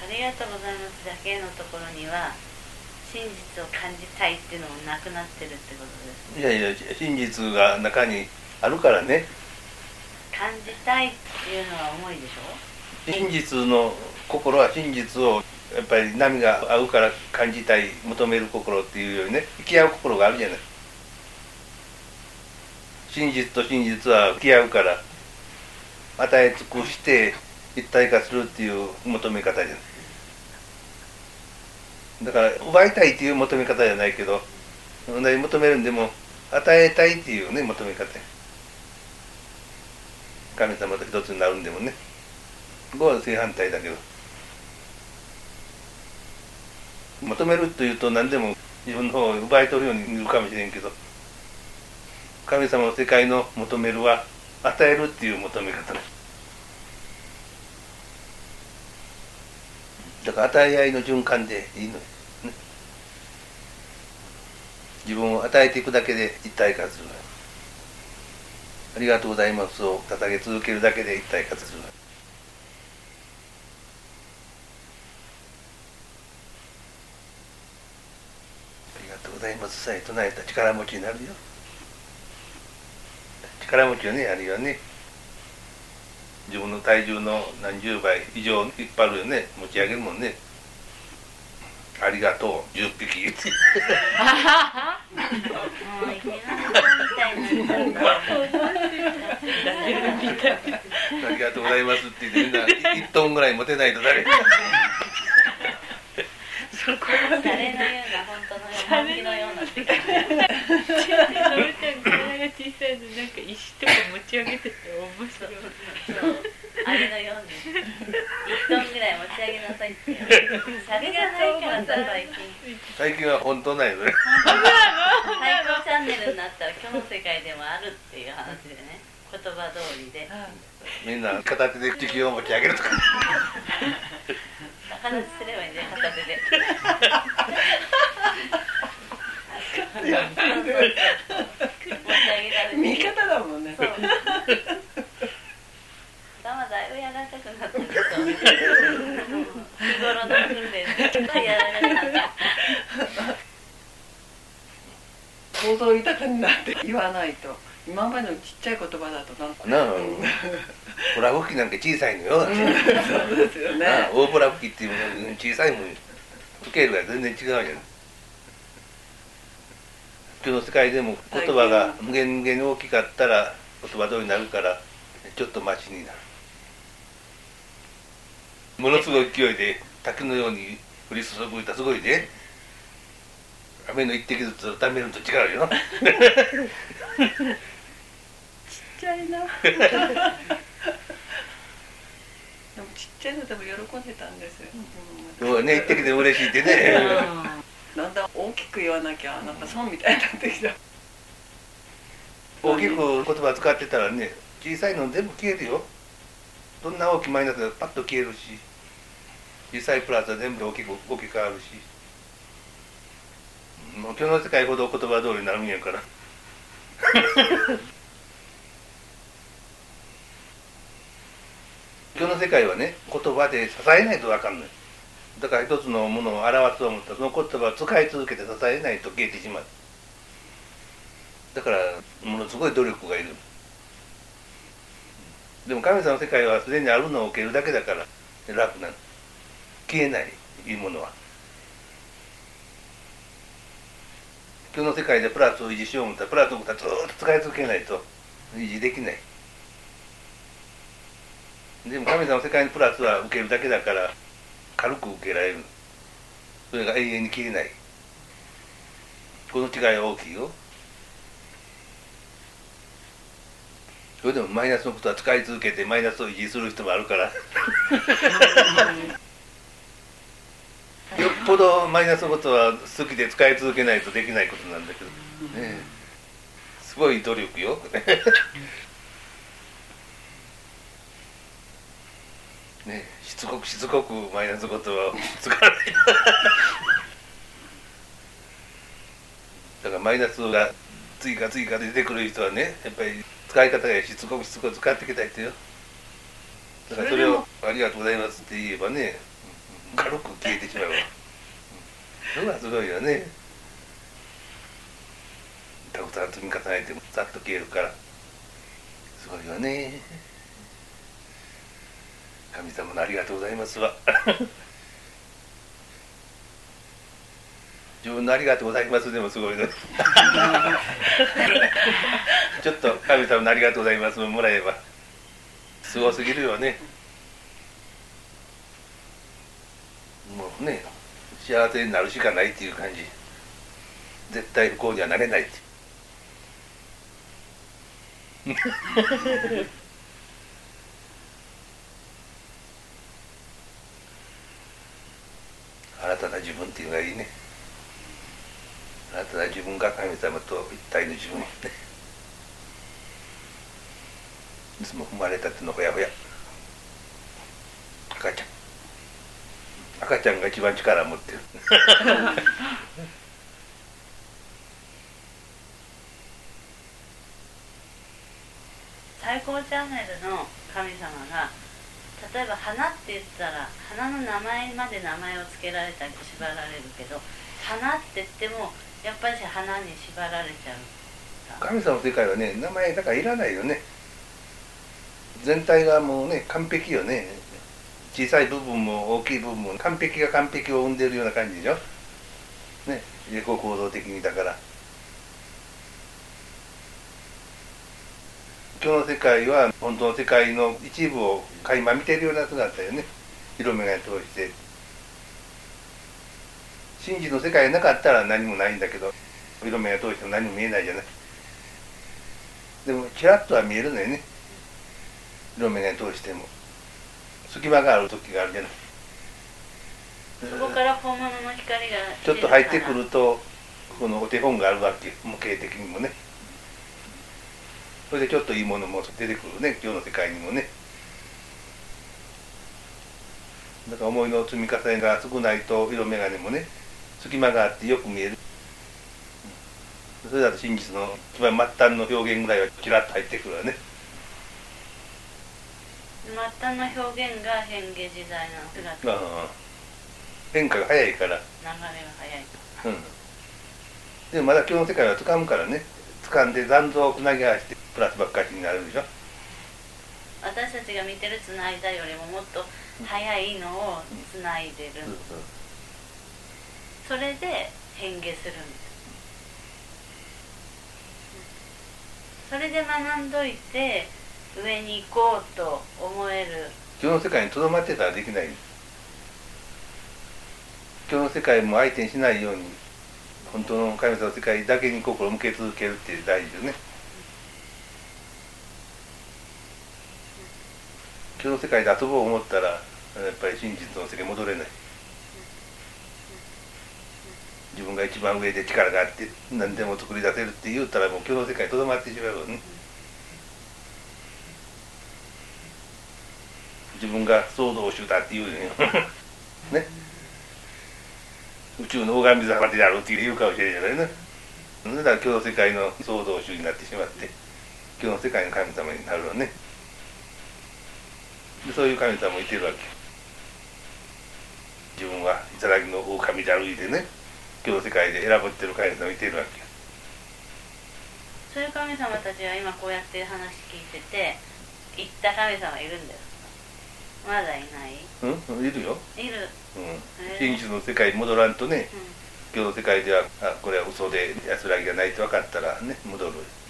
ありがとうございますだけのところには真実を感じたいっていうのもなくなってるってことですね。 いやいや、真実が中にあるからね。 感じたいっていうのは重いでしょ。 真実の心は真実をやっぱり波が合うから感じたい、求める心っていうよりね、生き合う心があるじゃない。真実と真実は生き合うから与え尽くして一体化するっていう求め方じゃない。だから奪いたいっていう求め方じゃないけど、同じ求めるんでも与えたいっていうね求め方や。神様と一つになるんでもね、ここは正反対だけど、求めるというと何でも自分の方を奪い取るように見るかもしれんけど、神様の世界の求めるは与えるっていう求め方ね。だから与え合いの循環でいいのよ、ね、自分を与えていくだけで一体化するのよ。ありがとうございますを捧げ続けるだけで一体化するのよ。ありがとうございますさえ唱えたら力持ちになるよ。力持ちをね、あるいはね、自分の体重の何十倍以上引っ張るよね、持ち上げるもんね。ありがとう10匹もういけないみたいになっちゃったありがとうございますって言ってみんな1トンぐらい持てないと誰それのような本当の本気のようなって感じ。 のぶちゃん体が小さいのなんか石とか持ち上げてて面白い。 そうあれのように1トンぐらい持ち上げなさいっていう。されがないからさ最近は本当ないよね。 最高チャンネルになったら今日の世界でもあるっていう話でね、言葉通りでみんな片手で地球を持ち上げるとか話すればいいんだよ、片手で持ち上げたら見方だもんね。 そう頭だいぶ柔らかくなってると日頃の訓練ですごい柔らかくなって想像豊かになって言わないと、今までのちっちゃい言葉だとなんかなあ、ボラ吹きなんか小さいのよ。 そうですよね。 大ボラ吹きっていうの小さいもん、スケールが全然違うじゃん。今日の世界でも言葉が無限無限に大きかったら言葉通りになるからちょっとマシになる。ものすごい勢いで滝のように降り注ぐいたすごいで、雨の一滴ずつ溜めると違うよ。 ちっちゃいな。でもちっちゃいのでも喜んでたんですよ。 そうね、一滴でも嬉しいってね。 だんだん大きく言わなきゃなんか損みたいになってきた。 大きく言葉使ってたらね、小さいの全部消えるよ。どんな大きいマイナスがパッと消えるし、小さいプラスは全部大きく変わるし、もう今日の世界ほど言葉通りになるんやから今日の世界はね、言葉で支えないと分かんない。だから一つのものを表すと思ったらその言葉を使い続けて支えないと消えてしまう。だからものすごい努力がいる。でも神様の世界はすでにあるのを受けるだけだから楽なの。消えない、いいものは。今日の世界でプラスを維持しようと思ったらプラスをずっと使い続けないと維持できない。でも神様の世界のプラスは受けるだけだから軽く受けられる。それが永遠に消えない。この違いは大きいよ。それでもマイナスのことは使い続けてマイナスを維持する人もあるからよっぽどマイナスのことは好きで使い続けないとできないことなんだけどね。すごい努力よね、しつこくマイナスのことは使わないだからマイナスが追加で出てくる人はね、やっぱり使い方がしつこく使ってきた人よ。だからそれをありがとうございますって言えばね、 軽く消えてしまうわ。それはすごいよね。たくさん積み重ねてもざっと消えるから、すごいよね。神様のありがとうございますわ。自分のありがとうございますでもすごいね。ちょっと神様のありがとうございますもらえばすごすぎるよね。もうね、幸せになるしかないっていう感じ。絶対不幸にはなれないって。新たな自分っていうのがいいね。新たな自分が神様と一体の自分ね。いつも生まれたてのほやほや赤ちゃん、赤ちゃんが一番力を持ってる。 最高チャンネルの神様が例えば花って言ったら花の名前まで名前を付けられたり縛られるけど、花って言ってもやっぱり花に縛られちゃう。 神様の世界はね、名前だからいらないよね。全体がもうね、完璧よね。小さい部分も大きい部分も完璧が完璧を生んでるような感じでしょね、自己構造的に。だから今日の世界は本当の世界の一部を垣間見ているような姿よね。色眼鏡通して。真実の世界がなかったら何もないんだけど、色眼鏡通しても何も見えないじゃない。でもちらっとは見えるのよね、色眼鏡通しても。隙間がある時があるじゃない。 そこから本物の光がちょっと入ってくるとこのお手本があるわけ、模型的にもね。それでちょっといいものも出てくるね、今日の世界にもね。だから思いの積み重ねが少ないと色眼鏡もね、隙間があってよく見える。それだと真実の一番末端の表現ぐらいはちらっと入ってくるわね。 末端の表現が変化自在の姿。 ああ、変化が早いから。 流れが早いと。 うん。でもまだ今日の世界は掴むからね。掴んで残像をつなぎ合わせてプラスばっかりになるでしょ。 私たちが見てるつないだよりももっと早いのをつないでる、それで変化するんです。それで学んどいて上に行こうと思える。 今日の世界にとどまってたらできない。今日の世界も相手にしないように本当の神様の世界だけに心を向け続けるって大事ですね。今日の世界で遊ぼう思ったらやっぱり真実の世界に戻れない。自分が一番上で力があって何でも作り出せるって言うたらもう今日の世界にとどまってしまうよね。自分が創造主だって言うよね。宇宙の大神様であるって言うかもしれないじゃないね。だから今日の世界の創造主になってしまって今日の世界の神様になるわね。でそういう神様もいてるわけ。自分は頂の狼であるいてね、今日の世界で選ばれてる神様もいてるわけ。 そういう神様たちは今こうやって話聞いてて行った神様いるんですか？まだいない？ うん、いるよ。 いる。 真実の世界に戻らんとね、今日の世界ではこれは嘘で安らぎがないと分かったらね戻る。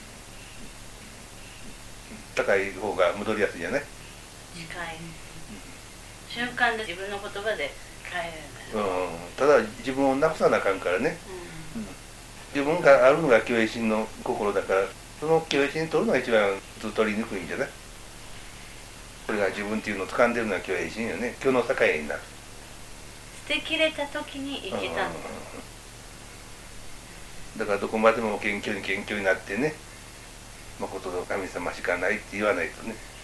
高い方が戻りやすいじゃない。 近い、瞬間で自分の言葉で変えるんです。 ただ自分をなくさなあかんからね、自分があるのが虚栄心の心だから、その虚栄心に取るのが一番ずっと取りにくいんじゃない。これが自分っていうのを掴んでるのは虚栄心よね。今日の境になる。 捨てきれた時に生きたんです。 だからどこまでも謙虚に謙虚になってね、誠の神様しかないって言わないとね。